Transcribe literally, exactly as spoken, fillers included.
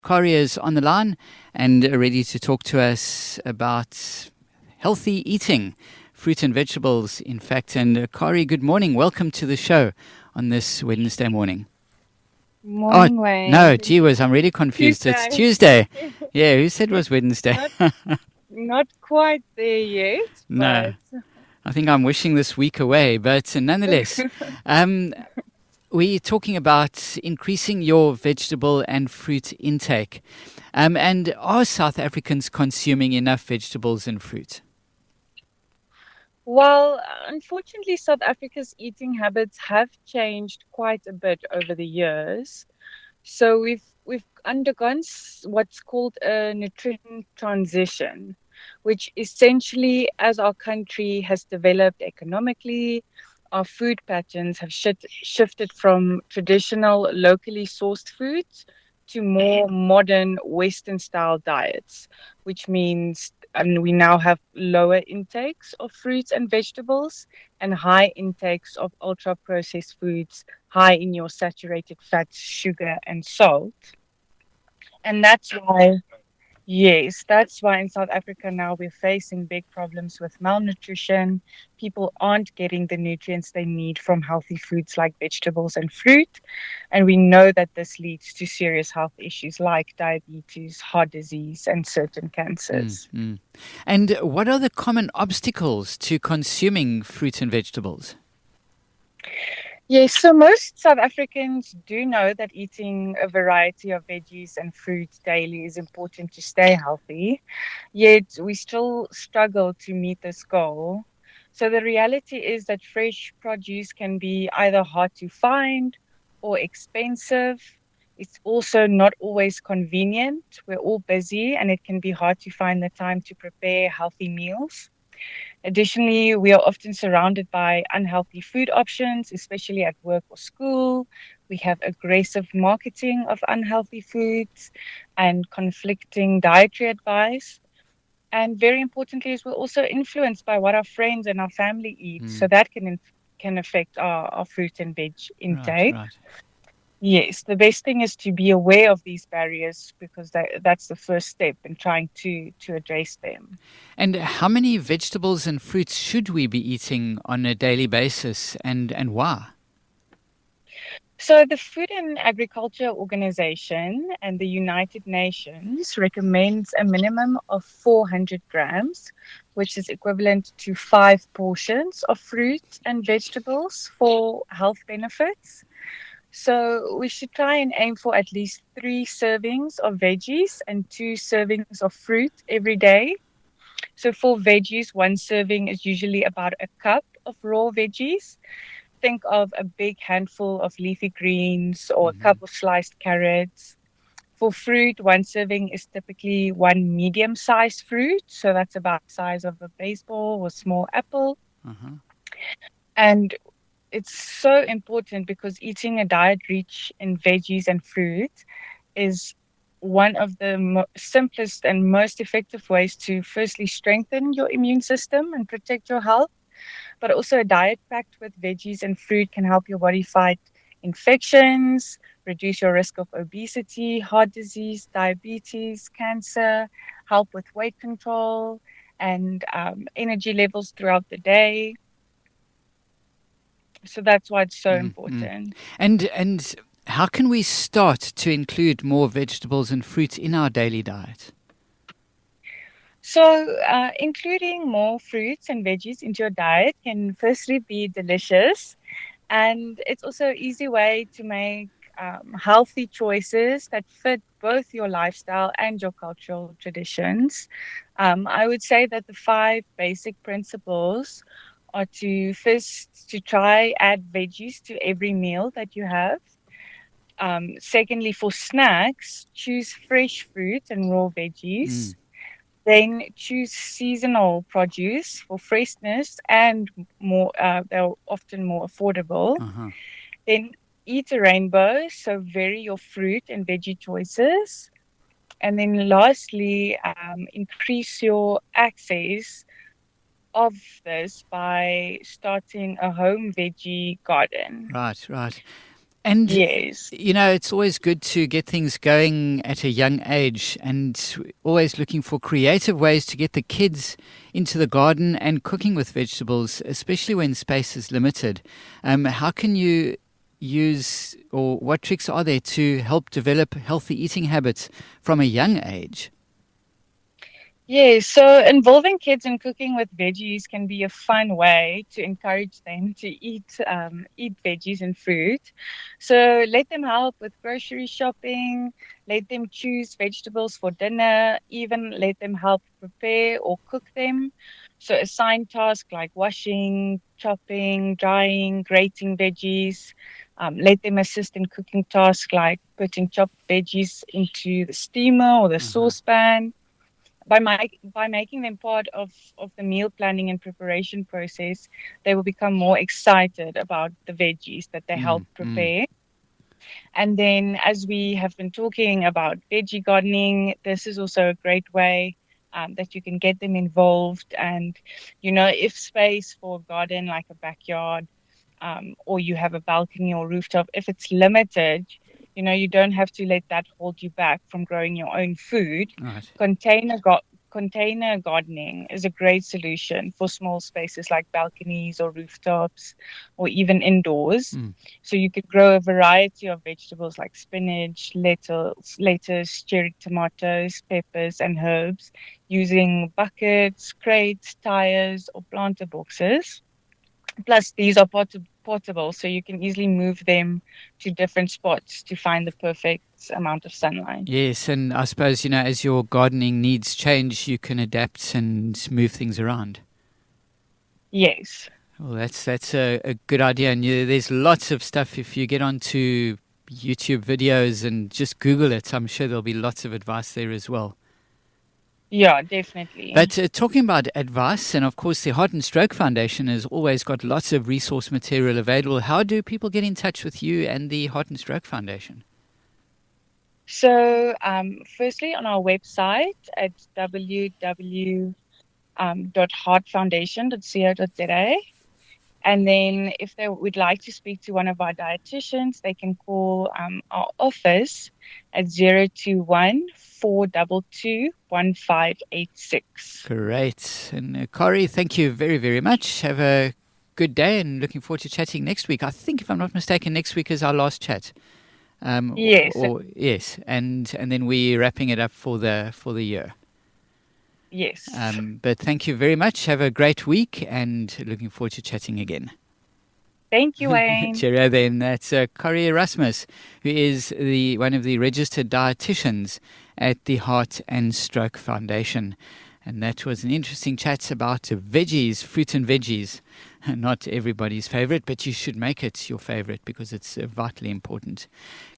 Corey is on the line and ready to talk to us about healthy eating, fruit and vegetables, in fact. And uh, Corey, good morning. Welcome to the show on this Wednesday morning. Morning, oh, Wayne. No, gee whiz, I'm really confused. Tuesday. It's Tuesday. Yeah, who said it was Wednesday? not, not quite there yet. No, but... I think I'm wishing this week away, but nonetheless, um, we're talking about increasing your vegetable and fruit intake. Um, and are South Africans consuming enough vegetables and fruit? Well, unfortunately, South Africa's eating habits have changed quite a bit over the years. So we've we've undergone what's called a nutrition transition, which essentially, as our country has developed economically, our food patterns have shit, shifted from traditional, locally sourced foods to more modern Western-style diets, which means um, we now have lower intakes of fruits and vegetables and high intakes of ultra-processed foods, high in your saturated fats, sugar, and salt. And that's why Yes, that's why in South Africa now we're facing big problems with malnutrition. People aren't getting the nutrients they need from healthy foods like vegetables and fruit. And we know that this leads to serious health issues like diabetes, heart disease, and certain cancers. Mm-hmm. And what are the common obstacles to consuming fruit and vegetables? Yes, so most South Africans do know that eating a variety of veggies and fruits daily is important to stay healthy, yet we still struggle to meet this goal. So the reality is that fresh produce can be either hard to find or expensive. It's also not always convenient. We're all busy and it can be hard to find the time to prepare healthy meals. Additionally, we are often surrounded by unhealthy food options, especially at work or school. We have aggressive marketing of unhealthy foods and conflicting dietary advice. And very importantly, is we're also influenced by what our friends and our family eat. Mm. So that can can affect our, our fruit and veg intake. Right, right. Yes, the best thing is to be aware of these barriers because that, that's the first step in trying to, to address them. And how many vegetables and fruits should we be eating on a daily basis, and, and why? So the Food and Agriculture Organization and the United Nations recommends a minimum of four hundred grams, which is equivalent to five portions of fruit and vegetables for health benefits. So we should try and aim for at least three servings of veggies and two servings of fruit every day. So for veggies, one serving is usually about a cup of raw veggies. Think of a big handful of leafy greens or mm-hmm. a cup of sliced carrots. For fruit, one serving is typically one medium-sized fruit. So that's about the size of a baseball or small apple. Uh-huh. And it's so important because eating a diet rich in veggies and fruit is one of the mo- simplest and most effective ways to firstly strengthen your immune system and protect your health. But also a diet packed with veggies and fruit can help your body fight infections, reduce your risk of obesity, heart disease, diabetes, cancer, help with weight control and um, energy levels throughout the day. So that's why it's so mm, important. Mm. And and how can we start to include more vegetables and fruit in our daily diet? So uh, including more fruits and veggies into your diet can firstly be delicious. And it's also an easy way to make um, healthy choices that fit both your lifestyle and your cultural traditions. Um, I would say that the five basic principles are to first to try add veggies to every meal that you have. Um, secondly, for snacks, choose fresh fruit and raw veggies. Mm. Then choose seasonal produce for freshness and more. Uh, they're often more affordable. Uh-huh. Then eat a rainbow, so vary your fruit and veggie choices. And then lastly, um, increase your access of this by starting a home veggie garden. Right, right. And, Yes. you know, it's always good to get things going at a young age and always looking for creative ways to get the kids into the garden and cooking with vegetables, especially when space is limited. Um, how can you use, or what tricks are there to help develop healthy eating habits from a young age? Yes, so involving kids in cooking with veggies can be a fun way to encourage them to eat um, eat veggies and fruit. So let them help with grocery shopping, let them choose vegetables for dinner, even let them help prepare or cook them. So assign tasks like washing, chopping, drying, grating veggies. Um, let them assist in cooking tasks like putting chopped veggies into the steamer or the Uh-huh. saucepan. By, my, by making them part of, of the meal planning and preparation process, they will become more excited about the veggies that they help Mm, mm. prepare. And then, as we have been talking about veggie gardening, this is also a great way um, that you can get them involved. And, you know, if space for a garden like a backyard, um, or you have a balcony or rooftop, if it's limited, you know, you don't have to let that hold you back from growing your own food. Right. Container go- container gardening is a great solution for small spaces like balconies or rooftops or even indoors. Mm. So you could grow a variety of vegetables like spinach, lettuce, lettuce, cherry tomatoes, peppers, and herbs using buckets, crates, tires, or planter boxes. Plus, these are port- portable, so you can easily move them to different spots to find the perfect amount of sunlight. Yes, and I suppose, you know, as your gardening needs change, you can adapt and move things around. Yes. Well, that's that's a, a good idea. And you, there's lots of stuff if you get onto YouTube videos and just Google it. I'm sure there'll be lots of advice there as well. Yeah, definitely. But uh, talking about advice, and of course, the Heart and Stroke Foundation has always got lots of resource material available. How do people get in touch with you and the Heart and Stroke Foundation? So, um, firstly, on our website at w w w dot heart foundation dot co dot z a. And then if they would like to speak to one of our dietitians, they can call um, our office at zero two one, four two two, one five eight six. Great. And uh, Corey, thank you very, very much. Have a good day and looking forward to chatting next week. I think, if I'm not mistaken, next week is our last chat. Um, Yes. Or, or yes, and and then we're wrapping it up for the for the year. Yes. Um, but thank you very much. Have a great week, and looking forward to chatting again. Thank you, Wayne. Cheerio then. That's uh, Corey Erasmus, who is the one of the registered dietitians at the Heart and Stroke Foundation. And that was an interesting chat about veggies, fruit and veggies. Not everybody's favorite, but you should make it your favorite because it's uh, vitally important.